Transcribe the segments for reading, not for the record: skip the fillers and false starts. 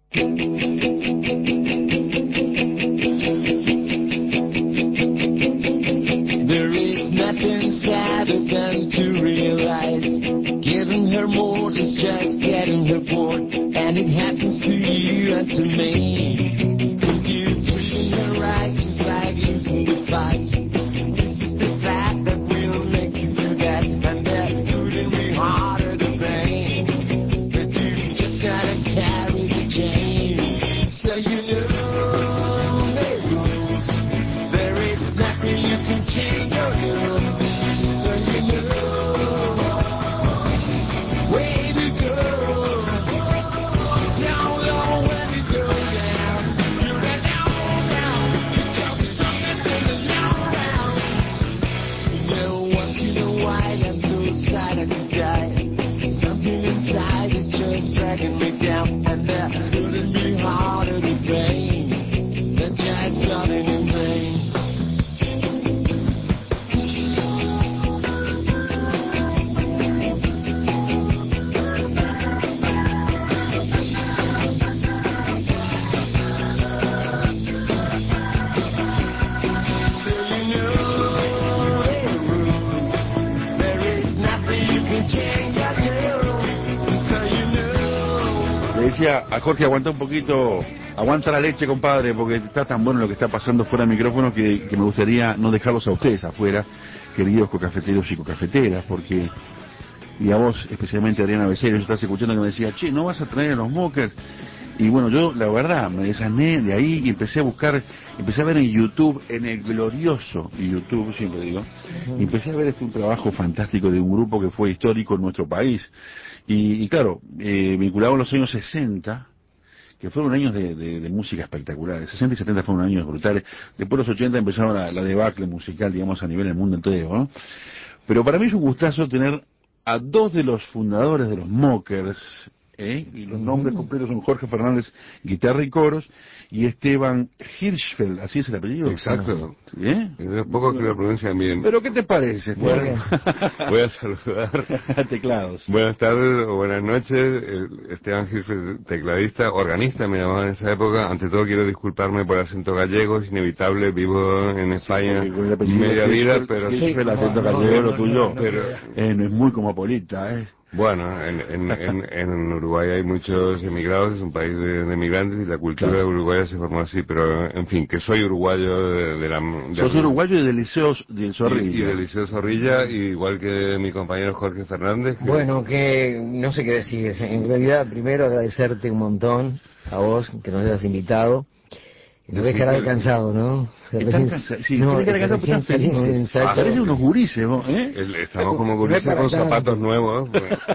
There is nothing sadder than to realize giving her more is just getting her bored, and it happens to you and to me. If you treating her right, just like losing the fight. This is the fact that will make you do that, and that couldn't be harder to pain. But you just gotta carry the chain, so you know the rules. There is nothing you can change or do, so you know where to go. Down low when you go down, you're a down. The job is strongest in the long round. You know, once in a while I'm so sad I could die. Something inside is just dragging me down, and that couldn't be harder to pain than just loving in vain. So you know the rules. There is nothing you can change or do. So you know. Le decía a Jorge, aguanta un poquito, aguanta la leche, compadre, porque está tan bueno lo que está pasando fuera del micrófono que me gustaría no dejarlos a ustedes afuera, queridos cocafeteros y cocafeteras, porque, y a vos, especialmente Adriana Becerra, yo estás escuchando que me decía, che, ¿no vas a traer a los Mockers? Y bueno, yo, la verdad, me desané de ahí y empecé a buscar, empecé a ver en YouTube, en el glorioso YouTube, siempre digo, y empecé a ver un trabajo fantástico de un grupo que fue histórico en nuestro país. Y claro, vinculado a los años 60, que fueron años de música espectacular. 60 y 70 fueron años brutales. Después los 80 empezaron la debacle musical, digamos, a nivel del mundo entero, ¿no? Pero para mí es un gustazo tener a dos de los fundadores de los Mockers, y los nombres completos son Jorge Fernández, guitarra y coros, y Esteban Hirschfeld, ¿así es el apellido? Exacto. ¿Bien? Es poco que lo pronuncian bien. ¿Pero qué te parece, Esteban? Bueno, voy a saludar. Teclados. Buenas tardes o buenas noches. Esteban Hirschfeld, tecladista, organista me llamaban en esa época. Ante todo quiero disculparme por el acento gallego, es inevitable, vivo en España media vida, pero... El acento gallego, lo tuyo, pero no es muy cosmopolita, ¿eh? Bueno, en Uruguay hay muchos emigrados, es un país de emigrantes y la cultura uruguaya se formó así, pero en fin, que soy uruguayo Sos uruguayo y del Liceo del Zorrilla. Y del Liceo Zorrilla, igual que mi compañero Jorge Fernández. Bueno, que no sé qué decir. En realidad, primero agradecerte un montón a vos que nos hayas invitado. Nos dejará cansado, ¿no? Están cansados, sí, no, cansado, pero están felices. Parecen unos gurises, vos, ¿eh? Estamos como gurises con zapatos nuevos.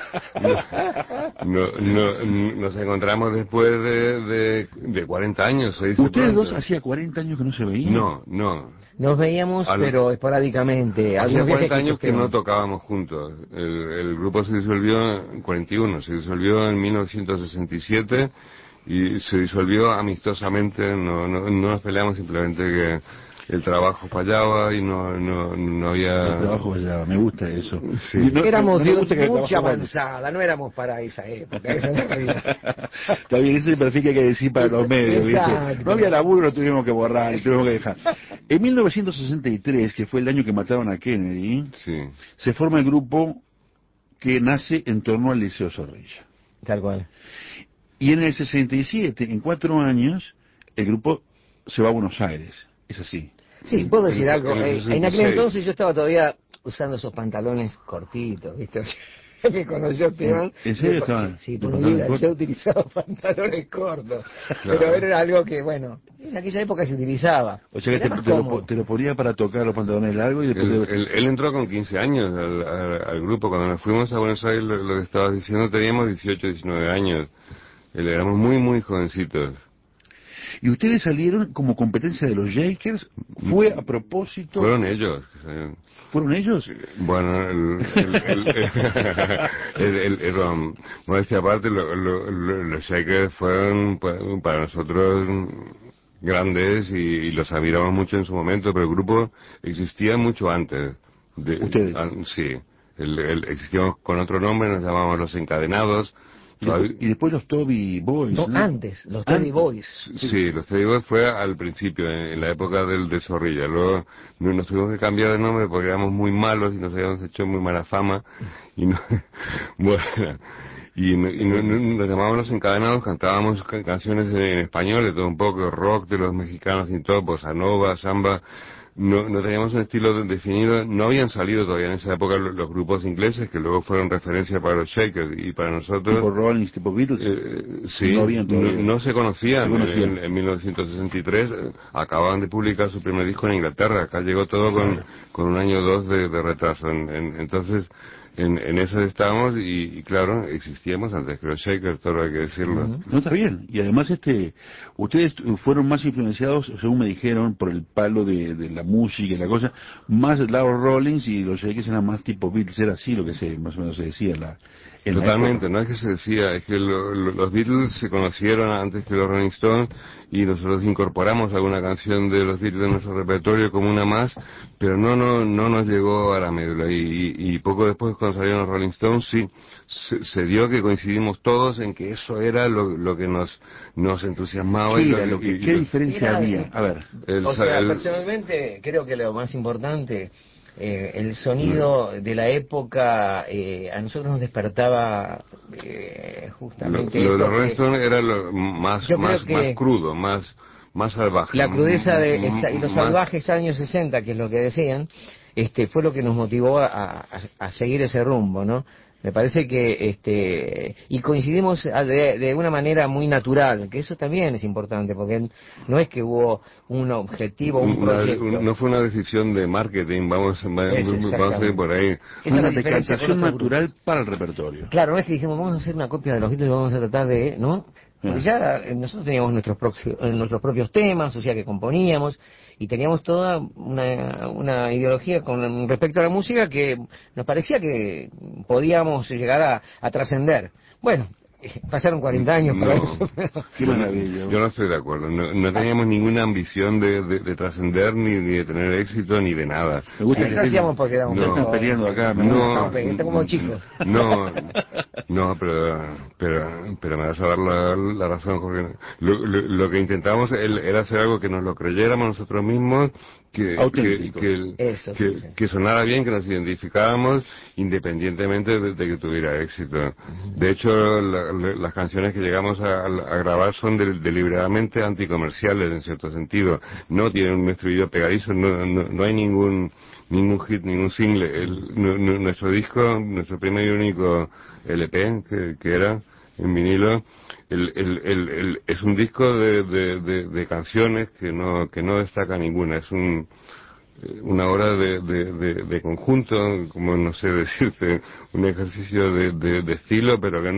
Nos encontramos después de 40 años. ¿Ustedes dos hacía 40 años que no se veían? No. Nos veíamos, pero esporádicamente. Hacía 40 años que no tocábamos juntos. El grupo se disolvió en 41, se disolvió en 1967... y se disolvió amistosamente, no nos peleamos, simplemente que el trabajo fallaba y no había... El trabajo fallaba, me gusta eso. Sí. Éramos de mucha avanzada, no éramos para esa época. Está bien, ese es el perfil que hay que decir para los medios, ¿viste? No había laburo, lo tuvimos que borrar, lo tuvimos que dejar. En 1963, que fue el año que mataron a Kennedy, se forma el grupo que nace en torno al Liceo Zorrilla. Tal cual. Y en el 67, en 4 años, el grupo se va a Buenos Aires. Es así. Sí, puedo decir algo. En aquel entonces yo estaba todavía usando esos pantalones cortitos, ¿viste? O sea, me conoció Esteban. ¿En serio estaban? Sí, por vida, yo utilizaba pantalones cortos. Claro. Pero era algo que, bueno, en aquella época se utilizaba. O sea que te lo ponía para tocar los pantalones largos y después... Él entró con 15 años al grupo. Cuando nos fuimos a Buenos Aires, lo que estabas diciendo, teníamos 18, 19 años. Éramos muy, muy jovencitos. ¿Y ustedes salieron como competencia de los Shakers? ¿Fue a propósito? Fueron ellos. ¿Fueron ellos? Bueno, modestia aparte, los Shakers fueron para nosotros grandes y los admiramos mucho en su momento, pero el grupo existía mucho antes. ¿Ustedes? Sí. Existíamos con otro nombre, nos llamábamos Los Encadenados. Y después los Toby Boys, No, ¿no? antes, los Teddy Boys. Sí, los Teddy Boys fue al principio, en la época de Zorrilla. Luego nos tuvimos que cambiar de nombre porque éramos muy malos y nos habíamos hecho muy mala fama. Y no, bueno, nos llamábamos Los Encadenados, cantábamos canciones en español, de todo un poco, rock de los mexicanos y todo, bossa nova, samba. No teníamos un estilo definido, no habían salido todavía en esa época los grupos ingleses que luego fueron referencia para los Shakers y para nosotros. ¿Tipo Rolling, tipo Beatles? Sí, no se conocían. En 1963 acababan de publicar su primer disco en Inglaterra, acá llegó todo con un año o dos de retraso. Entonces, en eso estábamos y claro, existíamos antes que los Shakers, todo hay que decirlo. No, está bien. Y además, ustedes fueron más influenciados, según me dijeron, por el palo de la música y la cosa, más los Rollins, y los Shakers eran más tipo Beatles, era así lo que más o menos se decía en Totalmente, no es que se decía, es que los Beatles se conocieron antes que los Rolling Stones y nosotros incorporamos alguna canción de los Beatles en nuestro repertorio como una más, pero no nos llegó a la médula y poco después cuando salieron los Rolling Stones sí se dio que coincidimos todos en que eso era lo que nos entusiasmaba. ¿Qué diferencia había? A ver. Personalmente creo que lo más importante, el sonido de la época a nosotros nos despertaba justamente lo de los Rolling Stones era lo más crudo, más salvaje, la crudeza y los salvajes años 60, que es lo que decían, fue lo que nos motivó a seguir ese rumbo, ¿no? Me parece que y coincidimos de una manera muy natural, que eso también es importante, porque no es que hubo un objetivo, un proyecto. No fue una decisión de marketing, vamos a ir por ahí. Esa una decantación natural para el repertorio. Claro, no es que dijimos, vamos a hacer una copia de los Beatles y vamos a tratar de, ¿no? Porque ya nosotros teníamos nuestros propios temas, o sea que componíamos, y teníamos toda una ideología con respecto a la música que nos parecía que podíamos llegar a trascender. Bueno, pasaron 40 años para eso. Qué maravilla. Yo no estoy de acuerdo. No teníamos ninguna ambición de trascender, ni de tener éxito, ni de nada. Me gusta que hacíamos porque éramos están peleando acá. Estamos como chicos. Pero me vas a dar la razón, Jorge. Lo que intentamos era hacer algo que nos lo creyéramos nosotros mismos, que sonara bien, que nos identificáramos independientemente de que tuviera éxito. De hecho, las canciones que llegamos a grabar son deliberadamente anticomerciales en cierto sentido. No tienen un estribillo pegadizo, no hay ningún hit, ningún single. Nuestro disco, nuestro primer y único LP que era en vinilo, es un disco de canciones que no destaca ninguna. Es una obra de conjunto, como no sé decirte, un ejercicio de estilo, pero que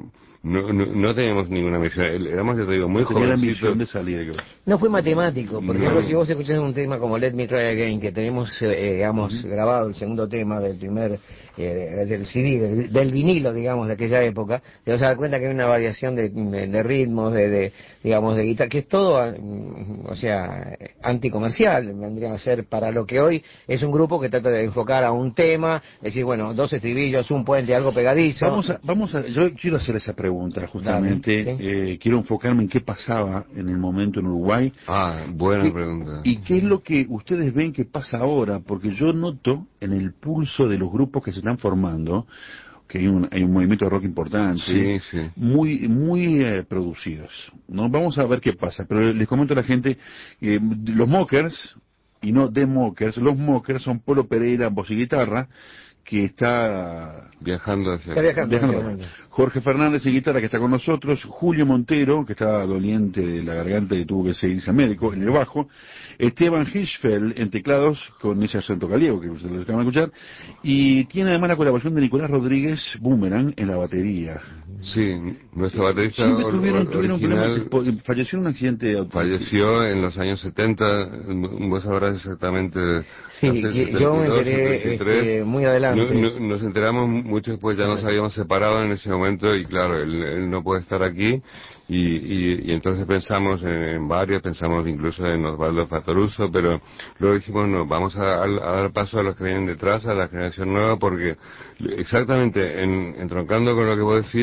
no teníamos ninguna misión. Éramos, ya te digo, muy jovencitos. De salir. No fue matemático. Por ejemplo, si vos escuchás un tema como Let Me Try Again, que tenemos, grabado el segundo tema del primer, del CD, del vinilo, digamos, de aquella época, te vas a dar cuenta que hay una variación de ritmos, digamos, de guitarra, que es todo, o sea, anticomercial, vendría a ser para lo que hoy es un grupo que trata de enfocar a un tema, decir, bueno, 2 estribillos, un puente, algo pegadizo. Yo quiero hacer esa pregunta, justamente. Dale, ¿sí? Quiero enfocarme en qué pasaba en el momento en Uruguay. Buena pregunta. ¿Y qué es lo que ustedes ven que pasa ahora? Porque yo noto en el pulso de los grupos que se están formando que hay un movimiento de rock importante, muy producidos, ¿no? Vamos a ver qué pasa, pero les comento a la gente, los Mockers, y no The Mockers, los Mockers son Polo Pereira, voz y guitarra, que está viajando hacia Jorge Fernández en guitarra, que está con nosotros, Julio Montero, que está doliente de la garganta y tuvo que seguirse a médico, en el bajo, Esteban Hirschfeld en teclados, con ese acento gallego que ustedes lo acaban de escuchar, y tiene además la colaboración de Nicolás Rodríguez Boomerang en la batería. Sí, nuestro baterista tuvieron problemas, falleció en un accidente de auto. Falleció en los años 70, vos sabrás exactamente. Sí, yo me enteré muy adelante. Nos enteramos mucho después, ya nos habíamos separado en ese momento y claro, él no puede estar aquí y entonces pensamos en varios, pensamos incluso en Osvaldo Fatoruso, pero luego dijimos no, vamos a dar paso a los que vienen detrás, a la generación nueva, porque exactamente entroncando con lo que vos decís,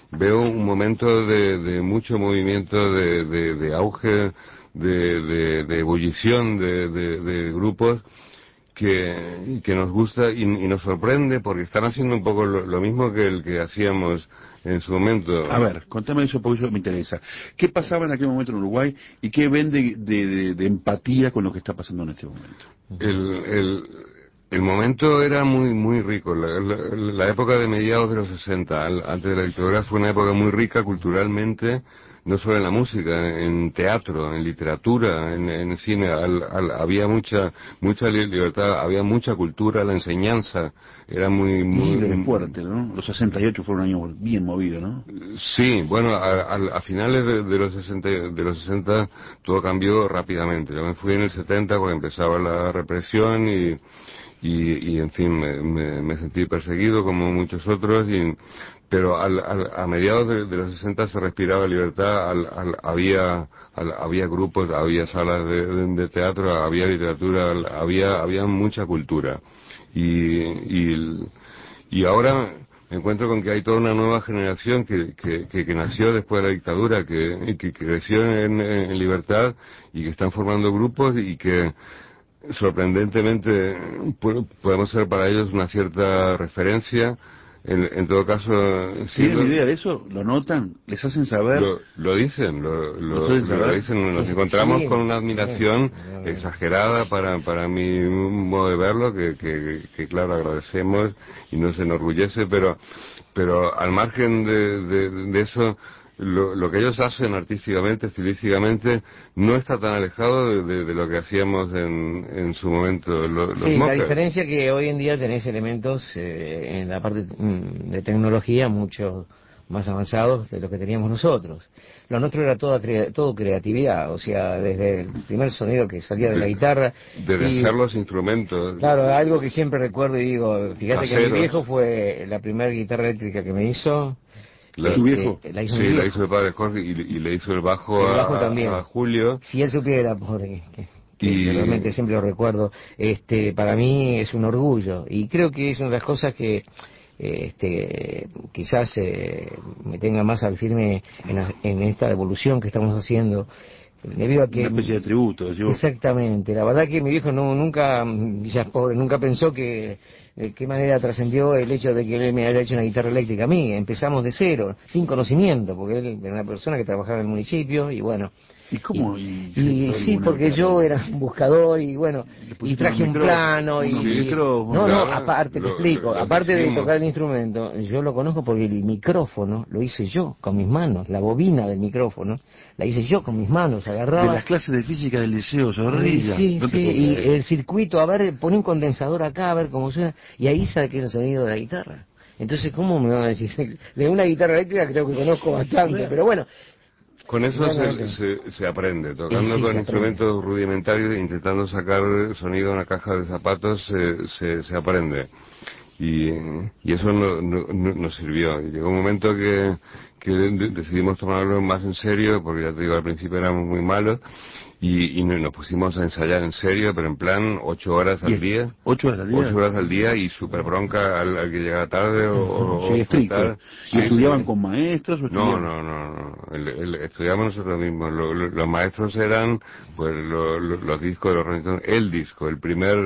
veo un momento de mucho movimiento, de auge, de ebullición de grupos que nos gusta y nos sorprende porque están haciendo un poco lo mismo que el que hacíamos en su momento. A ver, contame eso porque eso me interesa. ¿Qué pasaba en aquel momento en Uruguay y qué ven de empatía con lo que está pasando en este momento? El momento era muy rico. La época de mediados de los 60, antes de la dictadura, fue una época muy rica culturalmente, no solo en la música, en teatro, en literatura, en cine. Había mucha libertad, había mucha cultura, la enseñanza era muy libre, fuerte, ¿no? Los 68 fueron años bien movidos, ¿no? Sí, bueno, a finales de los 60 todo cambió rápidamente. Yo me fui en el 70 cuando empezaba la represión y en fin, me sentí perseguido como muchos otros, pero a mediados de los 60 se respiraba libertad, había grupos, había salas de teatro, había literatura, había mucha cultura. Y ahora me encuentro con que hay toda una nueva generación que nació después de la dictadura, que creció en libertad y que están formando grupos y que sorprendentemente podemos ser para ellos una cierta referencia. En todo caso, ¿tienen idea de eso? ¿Lo notan? ¿Les hacen saber? Lo dicen, lo dicen. Nos encontramos con una admiración exagerada para mi modo de verlo, que claro, agradecemos y nos enorgullece, pero al margen de eso, lo que ellos hacen artísticamente, estilísticamente, no está tan alejado de lo que hacíamos en su momento los Sí, Mockers. la diferencia es que hoy en día tenés elementos en la parte de tecnología mucho más avanzados de lo que teníamos nosotros. Lo nuestro era todo creatividad, o sea, desde el primer sonido que salía de la guitarra. Desde hacer los instrumentos. Claro, algo que siempre recuerdo y digo, fíjate caseros. que mi viejo fue la primera guitarra eléctrica que me hizo. ¿Tu viejo? La hizo sí, mi viejo. la hizo el padre Jorge y le hizo el bajo, También. a Julio. Si él supiera, pobre, que realmente siempre lo recuerdo, para mí es un orgullo y creo que es una de las cosas que quizás me tenga más al firme en esta evolución que estamos haciendo. Debido a que, una especie de tributo, ¿sí? Exactamente, la verdad que mi viejo nunca, ya pobre, nunca pensó que de qué manera trascendió el hecho de que él me haya hecho una guitarra eléctrica a mí. Empezamos de cero, sin conocimiento, porque él era una persona que trabajaba en el municipio y bueno. ¿Y cómo? Y sí, porque yo era un buscador y bueno, y traje un plano y... No, aparte, te explico, aparte de tocar el instrumento, yo lo conozco porque el micrófono lo hice yo con mis manos, la bobina del micrófono, la hice yo con mis manos, agarraba... De las clases de física del liceo, Zorrilla. Sí, y el circuito, a ver, poné un condensador acá, a ver cómo suena, y ahí saqué el sonido de la guitarra. Entonces, ¿cómo me van a decir? De una guitarra eléctrica creo que conozco bastante, pero bueno... Con eso se aprende, tocando con instrumentos rudimentarios, intentando sacar sonido de una caja de zapatos, se aprende. Y eso nos sirvió. Y llegó un momento que decidimos tomarlo más en serio, porque ya te digo, al principio éramos muy malos, y nos pusimos a ensayar en serio, pero en plan 8 horas al día. 8 horas al día. 8 horas al día y súper bronca al que llegaba tarde o estricto. ¿Y estudiaban con maestros? No. Estudiábamos nosotros mismos. Los maestros eran pues los discos de los Rolling Stones, el disco, el primer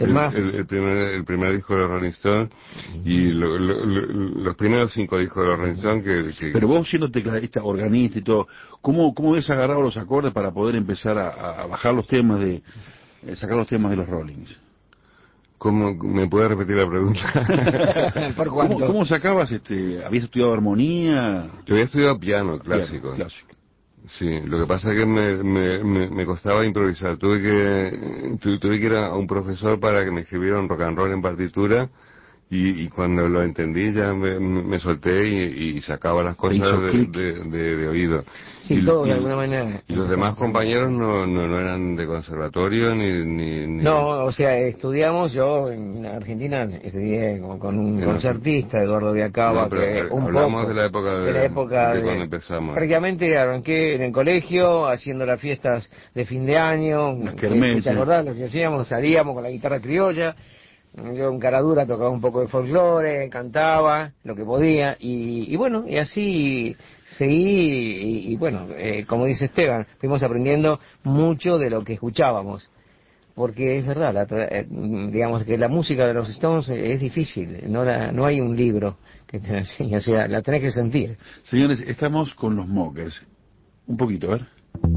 disco de los Rolling Stones y los primeros 5 discos de los Rolling Stones que... Pero vos siendo tecladista, organista y todo, ¿cómo ves agarrado los acordes para poder empezar a bajar los temas sacar los temas de los Rollings? ¿Cómo me puede repetir la pregunta? ¿Por cuánto? ¿Cómo sacabas habías estudiado armonía? Yo había estudiado piano clásico. Sí, lo que pasa es que me costaba improvisar. Tuve que ir a un profesor para que me escribiera un rock and roll en partitura. Y cuando lo entendí ya me solté y sacaba las cosas de oído. Sí, todo de alguna manera. Y los demás compañeros no eran de conservatorio ni... No, o sea, estudiamos, yo en Argentina estudié con un concertista, Eduardo Viacaba, hablamos de la época de cuando empezamos. Prácticamente arranqué en el colegio, haciendo las fiestas de fin de año. Las kermeses. ¿Te acordás lo que hacíamos? Salíamos con la guitarra criolla. Yo en Caradura tocaba un poco de folclore, cantaba lo que podía, y bueno, y así seguí, y bueno, como dice Esteban, fuimos aprendiendo mucho de lo que escuchábamos. Porque es verdad, digamos que la música de los Stones es difícil, no hay un libro que te enseñe, o sea, la tenés que sentir. Señores, estamos con los Mockers. Un poquito, a ver.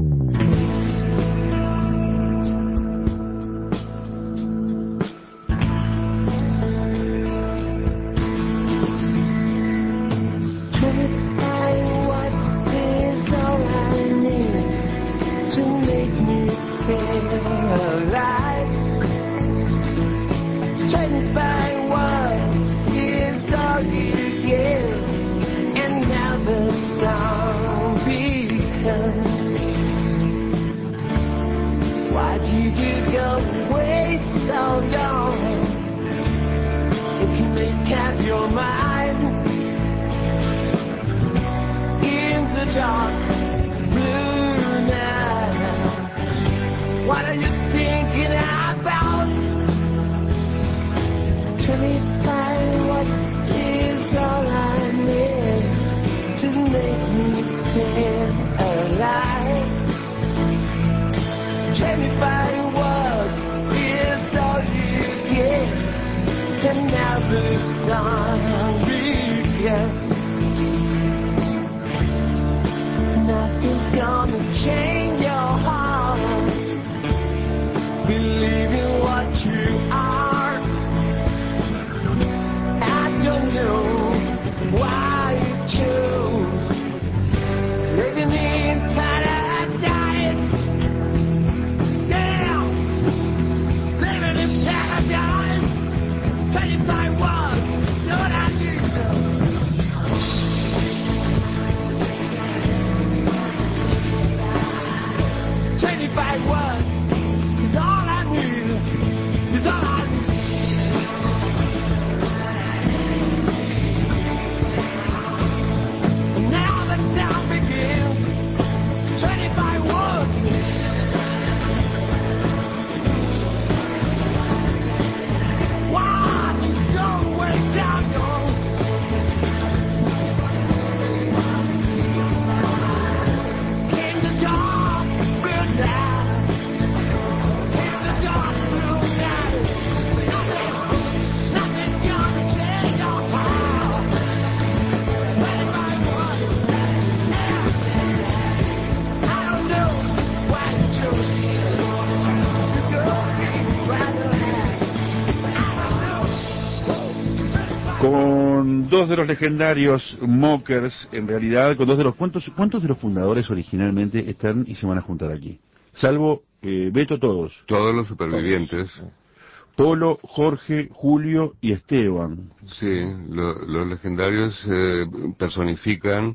Con dos de los legendarios Mockers, en realidad, con dos de los... ¿Cuántos de los fundadores originalmente están y se van a juntar aquí? Salvo Beto, todos. Todos los supervivientes. Todos. Polo, Jorge, Julio y Esteban. Sí, los legendarios personifican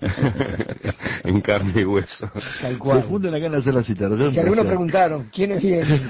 en carne y hueso. Tal cual. Se juntan acá en la sala Citarrón. Que algunos preguntaron, ¿quiénes vienen?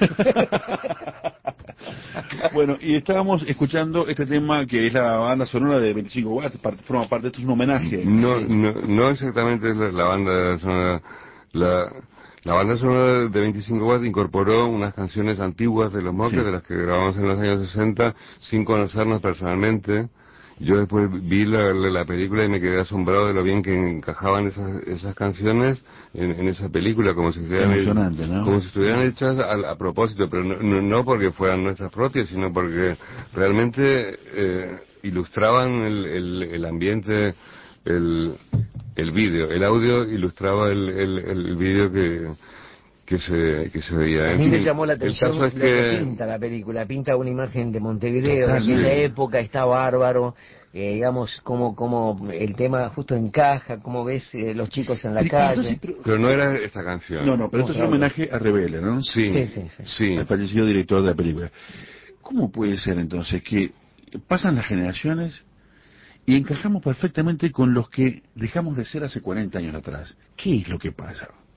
Bueno, y estábamos escuchando este tema que es la banda sonora de 25 watts, forma parte, esto es un homenaje. No exactamente es la banda sonora. La banda sonora de 25 watts incorporó unas canciones antiguas de los Mockers, Sí, de las que grabamos en los años 60, sin conocernos personalmente. Yo después vi la película y me quedé asombrado de lo bien que encajaban esas canciones en esa película, como si emocionante, ¿no? como si estuvieran hechas a propósito, pero no porque fueran nuestras propias, sino porque realmente ilustraban el ambiente, el vídeo. El audio ilustraba el vídeo que se veía. A mí me llamó la atención el caso es lo que que pinta la película. Pinta una imagen de Montevideo, Total, en aquella sí. época está bárbaro. Digamos, como el tema justo encaja, como ves los chicos en la calle. pero no era esta canción. No, pero esto es un homenaje a Rebele, ¿no? Sí. El fallecido director de la película. ¿Cómo puede ser entonces que pasan las generaciones y encajamos perfectamente con los que dejamos de ser hace 40 años atrás? ¿Qué es lo que pasa?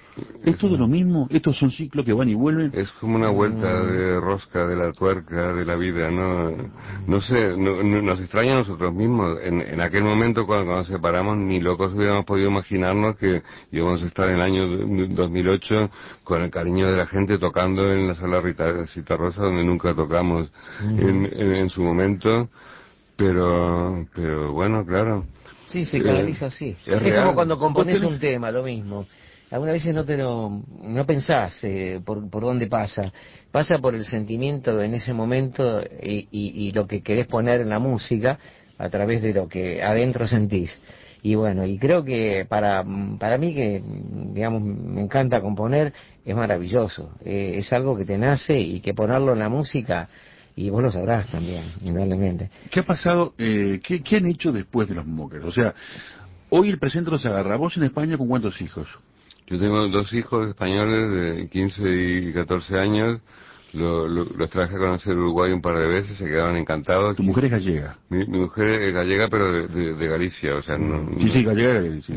¿Es todo lo mismo? ¿Estos son ciclos que van y vuelven? Es como una vuelta de rosca de la tuerca de la vida, ¿no? No sé, nos extraña a nosotros mismos. En aquel momento, cuando nos separamos, ni locos hubiéramos podido imaginarnos que íbamos a estar en el año 2008 con el cariño de la gente tocando en la sala Rita Rosa, donde nunca tocamos en su momento. Pero bueno, claro. Sí, se canaliza así. Es Es como real. cuando compones un tema, lo mismo. Algunas veces no pensás por dónde pasa. Pasa por el sentimiento en ese momento y lo que querés poner en la música a través de lo que adentro sentís. Y bueno, y creo que para mí que, digamos, me encanta componer, es maravilloso. Es algo que te nace y que ponerlo en la música, y vos lo sabrás también, indudablemente. ¿Qué ha pasado? ¿Qué han hecho después de los Mockers? O sea, hoy el presente los agarra. ¿Vos en España con cuántos hijos? Yo tengo 2 hijos españoles de 15 y 14 años. Los traje a conocer Uruguay un par de veces, se quedaron encantados. ¿Tu mujer es gallega? Mi mujer es gallega, pero de Galicia, o sea, Sí, gallega. Sí.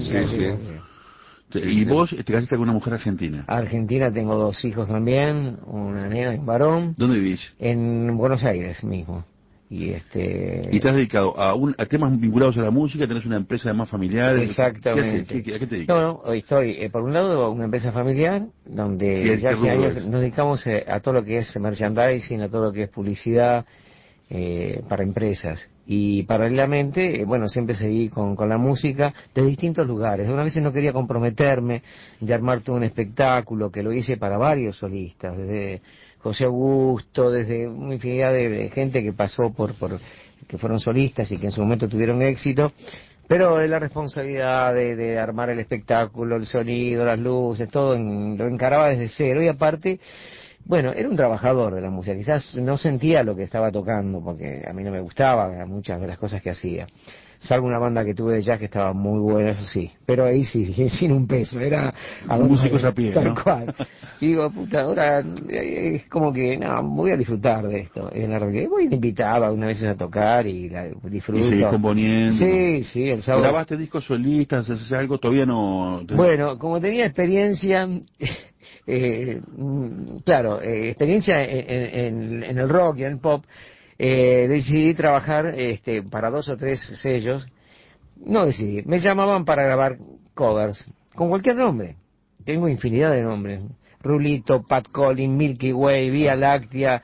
¿Y vos te casaste con una mujer argentina? Argentina, tengo 2 hijos también, una nena y un varón. ¿Dónde vivís? En Buenos Aires mismo. Y ¿Y te has dedicado a temas vinculados a la música? ¿Tenés una empresa de más familiar? Exactamente. ¿A qué te dedicas? No, hoy estoy, por un lado, una empresa familiar, donde ya ¿Qué hace rubro años es? nos dedicamos a todo lo que es merchandising, a todo lo que es publicidad para empresas. Y paralelamente, bueno, siempre seguí con la música de distintos lugares. Una vez no quería comprometerme de armar todo un espectáculo, que lo hice para varios solistas, desde José Augusto, desde una infinidad de gente que pasó que fueron solistas y que en su momento tuvieron éxito, pero la responsabilidad de armar el espectáculo, el sonido, las luces, todo lo encaraba desde cero. Y aparte, bueno, era un trabajador de la música, quizás no sentía lo que estaba tocando, porque a mí no me gustaba muchas de las cosas que hacía. Salvo una banda que tuve de jazz que estaba muy buena, eso sí. Pero ahí sí, sin un peso, era músicos a pie, tal ¿no? cual. Y digo, puta, ahora es como que, no, voy a disfrutar de esto. En la realidad, voy invitado algunas veces a tocar y disfruto. Y seguís componiendo. Sí, el sábado. ¿Grabaste discos solistas? ¿Haces algo? Todavía no... Bueno, como tenía experiencia, claro, experiencia en el rock y en el pop, decidí trabajar para 2 o 3 sellos. No decidí, me llamaban para grabar covers, con cualquier nombre. Tengo infinidad de nombres. Rulito, Pat Collins, Milky Way, Vía Láctea.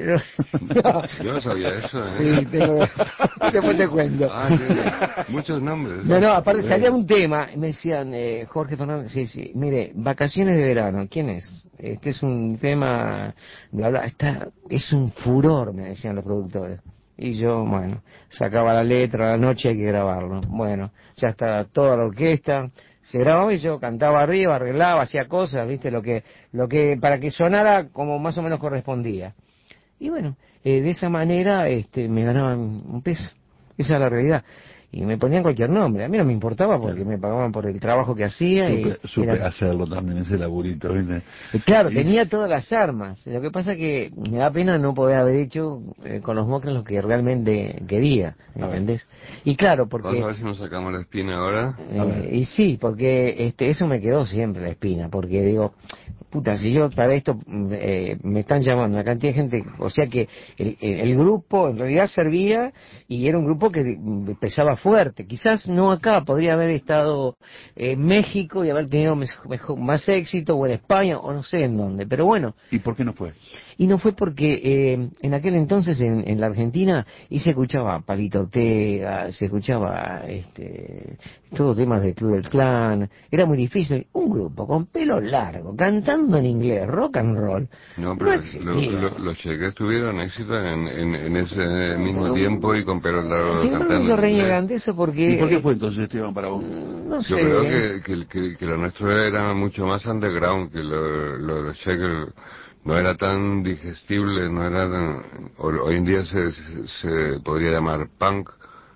Yo no sabía eso, ¿eh? Sí, después te cuento. Muchos nombres. No, aparte salía un tema, me decían, Jorge Fernández, sí, mire, vacaciones de verano, ¿quién es? Este es un tema, bla, bla, es un furor, me decían los productores. Y yo, bueno, sacaba la letra, a la noche hay que grabarlo. Bueno, ya está toda la orquesta, se grababa y yo cantaba arriba, arreglaba, hacía cosas, viste, lo que, para que sonara como más o menos correspondía. Y bueno, de esa manera me ganaban un peso. Esa es la realidad. Y me ponían cualquier nombre. A mí no me importaba porque me pagaban por el trabajo que hacía. Supe hacerlo también, ese laburito, ¿viste? Claro, tenía todas las armas. Lo que pasa que me da pena no poder haber hecho con los Mockers lo que realmente quería, ¿entendés? Y claro, porque... Vamos a ver si nos sacamos la espina ahora. Y sí, porque eso me quedó siempre la espina, porque digo, puta, si yo para esto me están llamando una cantidad de gente, o sea que el grupo en realidad servía y era un grupo que pesaba fuerte. Quizás no acá, podría haber estado en México y haber tenido más éxito, o en España, o no sé en dónde, pero bueno. ¿Y por qué no fue? Y no fue porque en aquel entonces en la Argentina y se escuchaba Palito Ortega, se escuchaba todos temas del Club del Clan, era muy difícil. Un grupo con pelo largo, cantando en inglés, rock and roll. No, pero los Cheques tuvieron éxito en ese mismo tiempo y con pelo largo Sin embargo, ellos reniegan de eso porque... ¿Y por qué fue entonces, Esteban, para vos? No sé. Yo creo que lo nuestro era mucho más underground, que los Cheques no era tan digestible, no era tan... Hoy en día se podría llamar punk.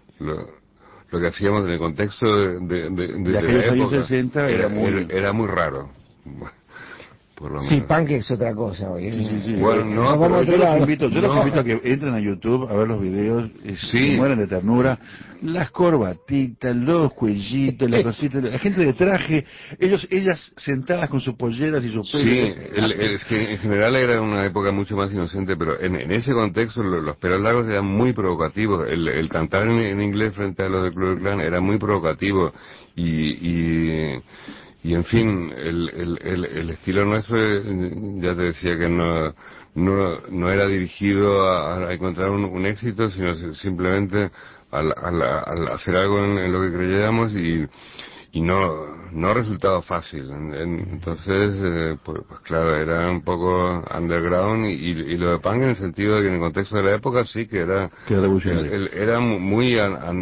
Lo que hacíamos en el contexto de la aquellos época años 60 era muy raro. por lo Sí, menos. punk es otra cosa hoy. Sí. Bueno, no, Nos vamos a Yo otro los lado. invito a que entren a YouTube a ver los videos, Sí. se mueren de ternura, las corbatitas, los cuellitos, las cositas, la gente de traje, ellas sentadas con sus polleras y sus Sí, pelos. es que en general era una época mucho más inocente, pero en ese contexto los pelos largos eran muy provocativos. El cantar en inglés frente a los del Ku Klux Klan era muy provocativo y en fin, el estilo nuestro, ya te decía que no era dirigido a encontrar un éxito, sino simplemente al hacer algo en lo que creyéramos y no resultaba fácil. Entonces, pues claro, era un poco underground y lo de punk en el sentido de que en el contexto de la época sí que era Que revolucionario. era muy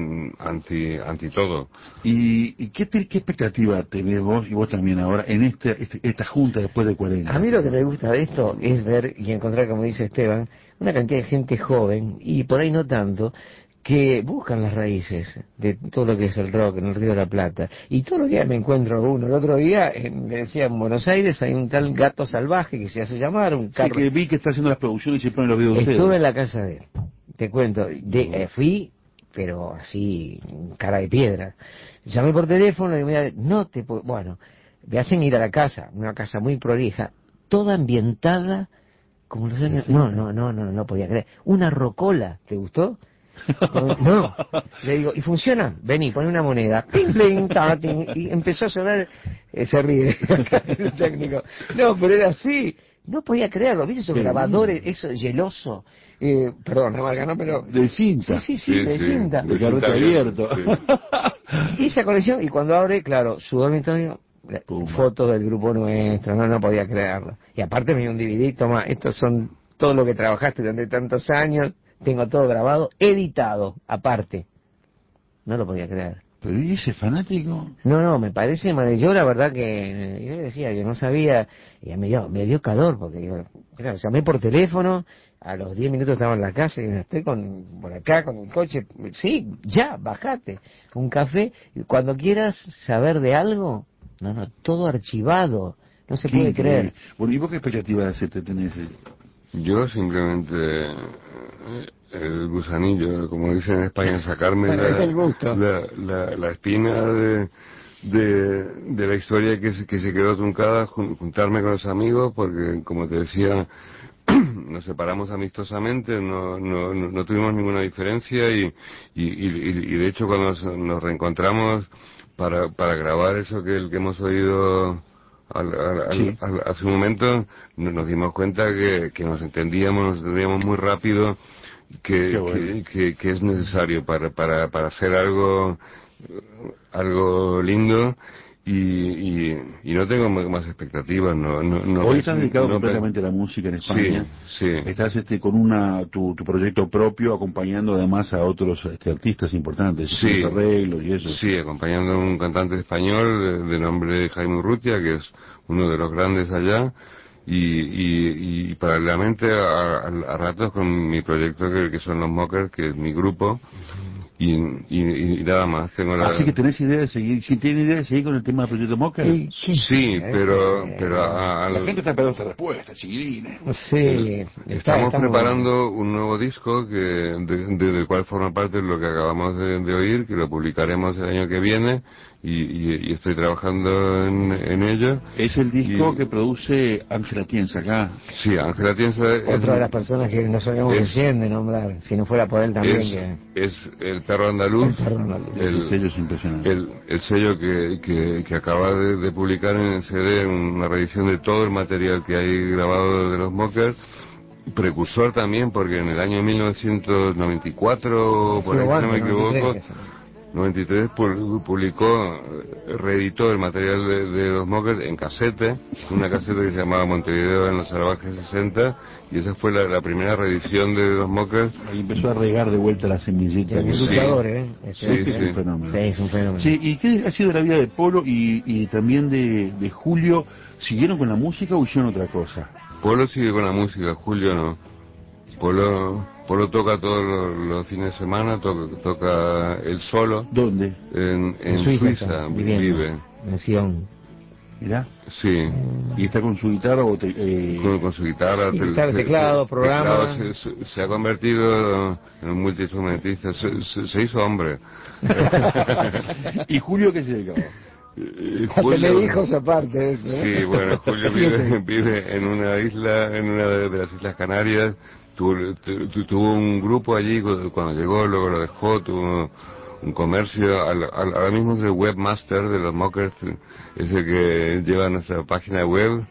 anti todo. ¿Y qué expectativa tenés vos y vos también ahora en esta junta después de 40? A mí lo que me gusta de esto es ver y encontrar, como dice Esteban, una cantidad de gente joven, y por ahí no tanto, que buscan las raíces de todo lo que es el rock en el Río de la Plata. Y todos los días me encuentro uno. El otro día me decía, en Buenos Aires hay un tal Gato Salvaje que se hace llamar, un Sí, Carlos. que vi que está haciendo las producciones y se ponen los videos de Estuve ustedes. en la casa de él, te cuento, fui, pero así, cara de piedra. Llamé por teléfono y me dijo, no te puedo, bueno, me hacen ir a la casa, una casa muy prolija, toda ambientada como los años, no podía creer, una rocola, ¿te gustó? No, le digo, ¿y funciona? Vení, pone una moneda, ping, ping, ta, ting, y empezó a sonar, se ríe el técnico, no, pero era así, no podía creerlo, ¿viste esos Qué grabadores, lindo. eso geloso? Perdón, Remarca, ¿no? Pero... De cinta. Sí, de cinta. De garrote abierto. Sí. Y esa colección, y cuando abre, claro, su dormitorio, Pum. fotos del grupo nuestro, no podía creerlo. Y aparte me dio un DVD, toma, estos son todo lo que trabajaste durante tantos años, tengo todo grabado, editado, aparte. No lo podía creer. Pero ¿y ese fanático? No, me parece maravilloso. Yo la verdad que, yo le decía, yo no sabía, y me dio calor, porque yo, claro, llamé por teléfono, a los 10 minutos estaba en la casa, y estoy por acá, con el coche, sí, ya, bajate, un café, y cuando quieras saber de algo, todo archivado, no se puede creer. Bueno, ¿y vos qué expectativas te tenés? Yo simplemente el gusanillo, como dicen en España, sacarme El gusto. la espina de la historia que se quedó truncada, juntarme con los amigos, porque como te decía, nos separamos amistosamente, no tuvimos ninguna diferencia y de hecho cuando nos reencontramos para grabar eso que hemos oído Sí. hace un momento, nos dimos cuenta que nos entendíamos muy rápido, Qué bueno. que es necesario para hacer algo lindo y no tengo más expectativas. Hoy estás dedicado no completamente a la música en España. Sí. Estás con tu proyecto propio, acompañando además a otros artistas importantes, Sí, los arreglos y eso. sí, acompañando a un cantante español de nombre Jaime Urrutia, que es uno de los grandes allá, y paralelamente a ratos con mi proyecto que son los Mockers, que es mi grupo, y nada más. Así que tenés idea de seguir, si tienes idea de seguir con el tema del proyecto Mocker. Sí, pero La gente está esperando esta respuesta, chiquilines. Sí, estamos preparando un nuevo disco del cual forma parte lo que acabamos de oír, que lo publicaremos el año que viene y estoy trabajando en ello. Es el disco que produce Ángela Tienza acá. Sí, Ángela Tienza otra de las personas que nos solemos recién de nombrar, si no fuera por él también. Es el Perro Andaluz. El sello es impresionante. El sello que acaba de publicar en el CD una reedición de todo el material que hay grabado de los Mockers, precursor también, porque en el año 1994, por ahí, si no me equivoco, 93 publicó, reeditó el material de los Mockers en casete, una caseta que se llamaba Montevideo en los Salvajes 60, y esa fue la primera reedición de los Mockers. Ahí empezó a regar de vuelta la semillita. Es luchador, Sí, es un fenómeno. Sí, es un fenómeno. Sí, ¿y qué ha sido de la vida de Polo y también de Julio? ¿Siguieron con la música o hicieron otra cosa? Polo sigue con la música, Julio no. Polo toca todos los fines de semana, toca él solo. ¿Dónde? En Suiza vive. En Sion. Mirá. Sí. ¿Y está con su guitarra o Con su guitarra, Sí, guitarra, teclado, programa. Se ha convertido en un multiinstrumentista, se hizo hombre. ¿Y Julio qué se dedicaba? Julio, le dijo esa parte eso, ¿eh? Sí, bueno, Julio vive en una isla, en una de las Islas Canarias. Tuvo un grupo allí cuando llegó, luego lo dejó, tuvo un comercio. Ahora mismo es el webmaster de los Mockers, es el que lleva nuestra página web,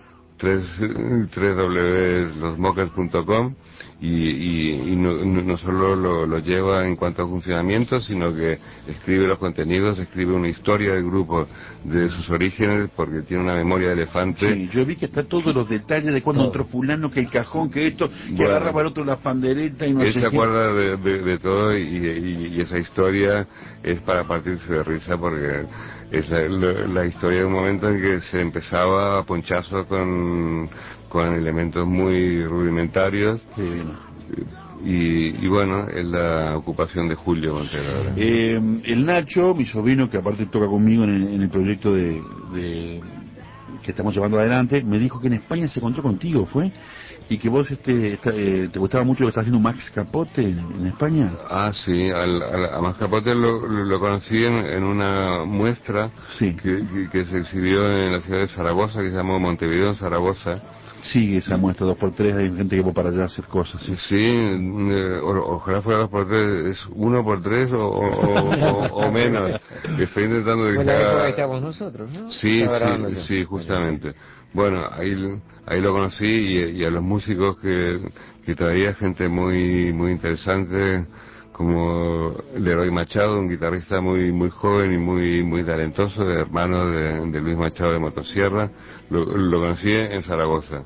www.losmockers.com, y no solo lo lleva en cuanto a funcionamiento, sino que escribe los contenidos, escribe una historia del grupo, de sus orígenes, porque tiene una memoria de elefante. Sí, yo vi que está todos los detalles de cuando entró fulano, que el cajón, que esto, que agarraba el otro la pandereta y no sé qué. Él se acuerda de todo, y esa historia es para partirse de risa, porque es la historia de un momento en que se empezaba a ponchazo con elementos muy rudimentarios. Sí. Y bueno, es la ocupación de Julio Montero ahora. El Nacho, mi sobrino, que aparte toca conmigo en el proyecto de que estamos llevando adelante, me dijo que en España se encontró contigo, ¿fue? Y que vos te gustaba mucho lo que está haciendo Max Capote en España. Ah, sí, a Max Capote lo conocí en una muestra, sí, que se exhibió en la ciudad de Zaragoza, que se llamó Montevideo en Zaragoza. Sigue esa muestra 2x3, hay gente que va para allá a hacer cosas. Sí, ojalá fuera 2x3, es 1x3 o menos. Estoy intentando que sea... la época que estábamos nosotros, ¿no? Sí, justamente. Bueno, ahí lo conocí, y a los músicos que traía, gente muy interesante, como Leroy Machado, un guitarrista muy joven y muy talentoso, hermano de Luis Machado de Motosierra. Lo conocí en Zaragoza.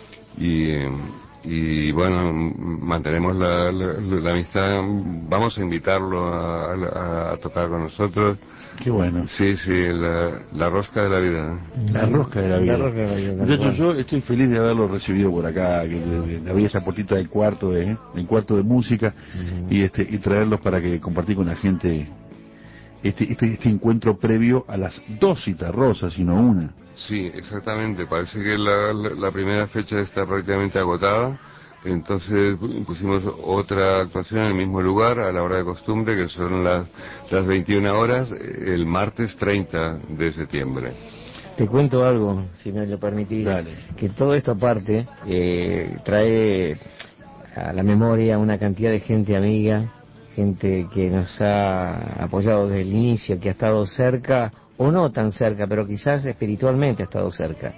Y bueno, mantenemos la amistad. Vamos a invitarlo a tocar con nosotros. Qué bueno. Sí, la rosca de la vida. La rosca de la vida. Muchachos, yo estoy feliz de haberlo recibido por acá, de abrir esa puertita del cuarto de música, y traerlos para que compartir con la gente este encuentro previo a las 2 citas rosas, sino una. Sí, exactamente. Parece que la primera fecha está prácticamente agotada. Entonces pusimos otra actuación en el mismo lugar, a la hora de costumbre, que son las 21 horas, el martes 30 de septiembre. Te cuento algo, si me lo permitís. Dale. Que todo esto aparte trae a la memoria una cantidad de gente amiga, gente que nos ha apoyado desde el inicio, que ha estado cerca, o no tan cerca, pero quizás espiritualmente ha estado cerca.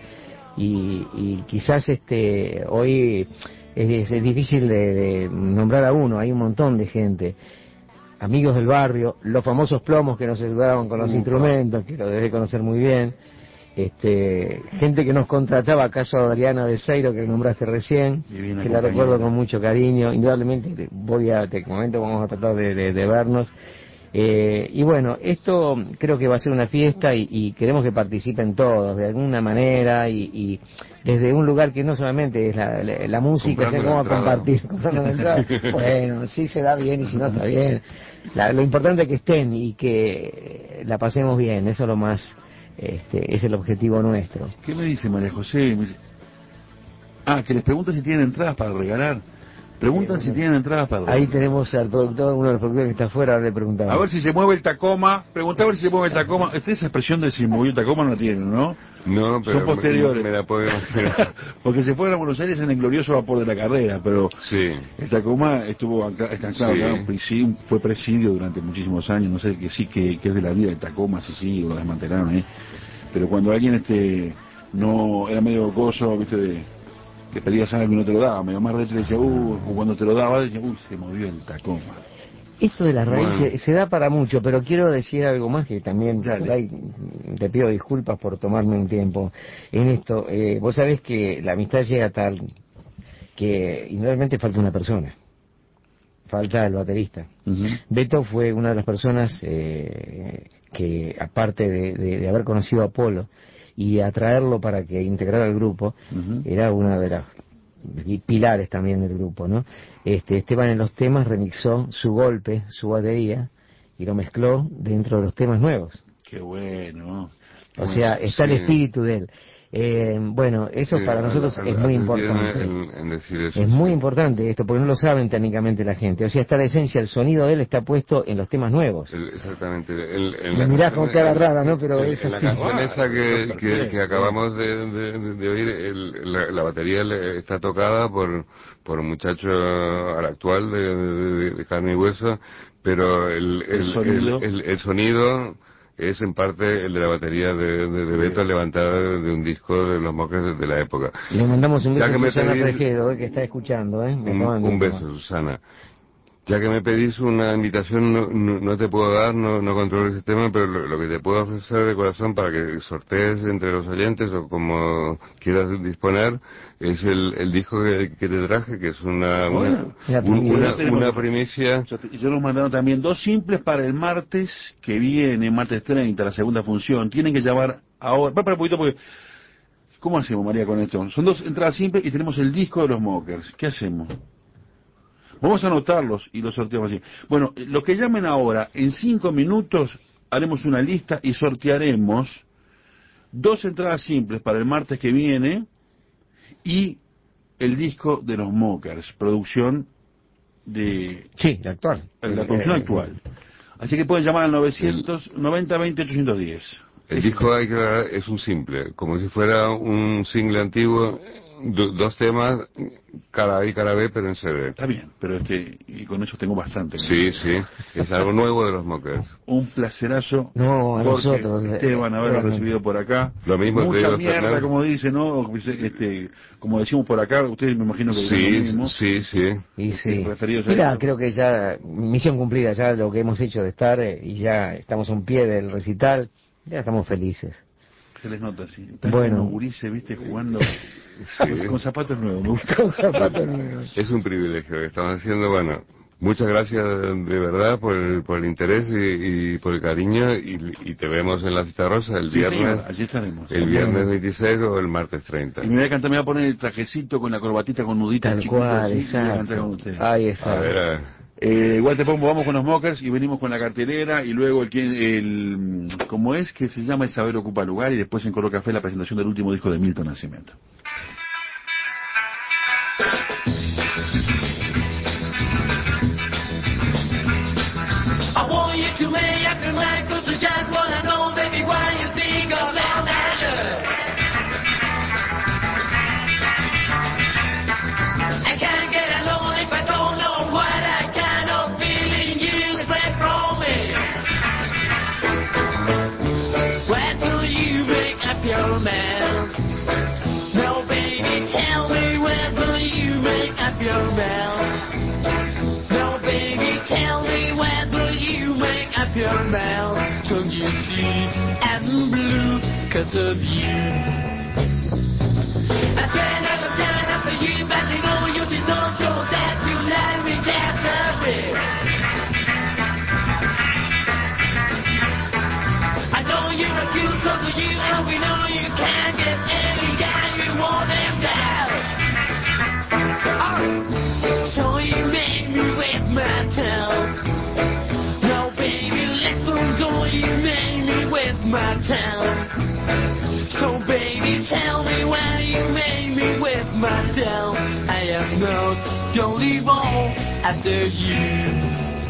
Y quizás hoy es difícil de nombrar a uno, hay un montón de gente. Amigos del barrio, los famosos plomos que nos ayudaban con los instrumentos, que lo debes conocer muy bien. Gente que nos contrataba, caso Adriana Beseiro, que nombraste recién, que la recuerdo con mucho cariño. Indudablemente te comento, vamos a tratar de vernos. Y bueno, esto creo que va a ser una fiesta, y queremos que participen todos de alguna manera, y desde un lugar que no solamente es la música, sino cómo compartir, comprando la entrada. Bueno, si se da bien y si no está bien. Lo importante es que estén y que la pasemos bien, eso es lo más, es el objetivo nuestro. ¿Qué me dice María José? Que les pregunta si tienen entradas para regalar. Preguntan si tienen entradas para regalar. Ahí tenemos al productor, uno de los productores que está afuera, le preguntamos. A ver si se mueve el Tacoma. Preguntá a ver si se mueve el Tacoma. Esa expresión de si se movió el Tacoma no la tienen, ¿no? No, pero son posteriores. Me la puedo imaginar. Porque se fueron a Buenos Aires en el glorioso vapor de la carrera, pero sí. El Tacoma estuvo estancado, sí. Fue presidio durante muchísimos años, no sé, que es de la vida del Tacoma, sí, lo desmantelaron ahí. Pero cuando alguien no era medio gozo, viste, que pedías algo y no te lo daba, medio más retro, decía, o cuando te lo daba, decía, se movió el Tacoma. Esto de las raíces se da para mucho, pero quiero decir algo más que también te pido disculpas por tomarme un tiempo en esto. Vos sabés que la amistad llega tal que indudablemente falta una persona, falta el baterista. Beto fue una de las personas que, aparte de haber conocido a Polo y atraerlo para que integrara el grupo, era una de las pilares también del grupo, ¿no? Esteban en los temas remixó su golpe, su batería, y lo mezcló dentro de los temas nuevos. Qué bueno. O sea, está el Sí. espíritu de él. Bueno, eso Sí, para nosotros es muy importante. en decir eso, Es muy sí. importante esto, porque no lo saben técnicamente la gente. O sea, está la esencia, el sonido de él está puesto en los temas nuevos. Exactamente. Me mirás con cara rara, ¿no? Pero es En la así. canción esa eso es que perfecto. acabamos de oír, la batería está tocada por un muchacho actual de carne y hueso, pero El sonido. el sonido es en parte el de la batería de Beto, levantada de un disco de los Mockers de la época. Le mandamos un Ya beso que a me Susana pedís Frejedo, que está escuchando, ¿eh? Me acaban de un informar. beso, Susana. Ya que me pedís una invitación, no te puedo dar, no controlo el sistema, pero lo que te puedo ofrecer de corazón para que sortees entre los oyentes o como quieras disponer es el disco que te traje, que es Bueno, una primicia. Y yo nos mandaron también 2 simples para el martes que viene, martes 30, la segunda función. Tienen que llamar ahora. Para un poquito porque... ¿Cómo hacemos, María, con esto? Son 2 entradas simples y tenemos el disco de los Mockers. ¿Qué hacemos? Vamos a anotarlos y los sorteamos así. Bueno, los que llamen ahora, en 5 minutos haremos una lista y sortearemos 2 entradas simples para el martes que viene y el disco de los Mockers, producción de Sí, la actual. la producción actual. Así que pueden llamar al 990 20 810. El disco hay que ver, es un simple, como si fuera un single antiguo, 2 temas, cara A y cara B, pero en CD. Está bien, pero y con eso tengo bastante. Sí, es algo nuevo de los Mockers. Un placerazo. No, a Jorge, nosotros. Esteban, haberlo realmente. recibido por acá. Lo mismo te Mucha digo, mierda, Fernando. como dice, ¿no? Como decimos por acá, ustedes me imagino que dicen lo mismo. Sí. Y sí. Referidos a Mira, esto. creo que ya, misión cumplida, ya lo que hemos hecho de estar y ya estamos a un pie del recital, ya estamos felices. Se les nota así. Están Bueno. como gurises, ¿viste? Jugando Sí. con zapatos nuevos. Me gusta. Con zapatos nuevos. Es un privilegio que estamos haciendo. Bueno, muchas gracias de verdad por el interés y por el cariño y te vemos en la Cita Rosa el Sí, viernes. señor, allí estaremos. El viernes 26 o el martes 30. Y me voy a cantar, me voy a poner el trajecito con la corbatita con nuditas Tal chiquitas cual, así, y voy a cantar con exacto. ustedes. Ahí A está. ver, Igual te pongo, vamos con los Mockers y venimos con la cartelera y luego ¿cómo es que se llama? El saber ocupa lugar y después en Color Café la presentación del último disco de Milton Nascimento. I want you to lay up your life, 'cause I just wanna know, baby, why you think of all that love. I can't get alone if I don't know what I kind of feeling you express from me. Why don't you make up your mind? No, baby, tell me when will you make up your mind? No, baby, tell me when will you make up your mind? So you see, I'm blue 'cause of you. I spend all the time after you, but you know you did not show that you like me just a bit. I know you refuse, so do you, and we know you can't get any guy you want them down. Oh, so you made me waste my time. No, baby, listen, don't you make me waste my time. So baby, tell me why you made me waste my time. I am not gonna leave on after you.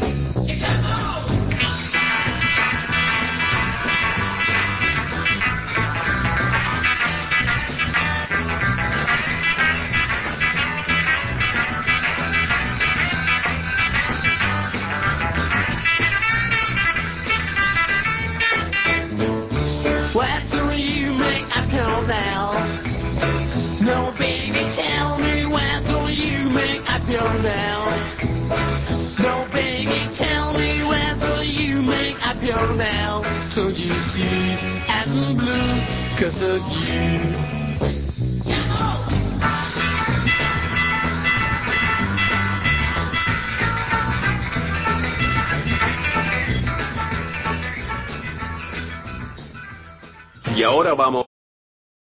Why do you make up your mind? No, baby, tell me why do you make up your mind? No, baby, tell me why do you make up your mind? So you see, I'm blue 'cause of you. Y ahora vamos.